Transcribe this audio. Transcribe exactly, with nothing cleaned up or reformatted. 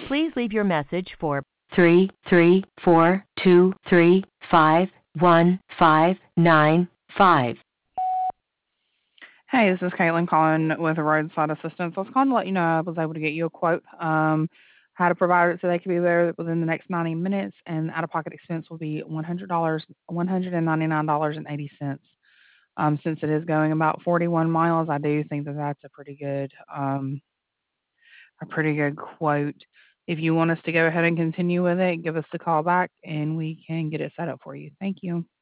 Please leave your message for three three four two three five one five nine five. Hey, this is Caitlin calling with Roadside Assistance. I was calling to let you know I was able to get you a quote. Um, how to provide it so they can be there within the next ninety minutes, and out-of-pocket expense will be one hundred dollars, one hundred ninety-nine dollars and eighty cents. Um, since it is going about forty-one miles, I do think that that's a pretty good, um, a pretty good quote. If you want us to go ahead and continue with it, give us a call back, and we can get it set up for you. Thank you.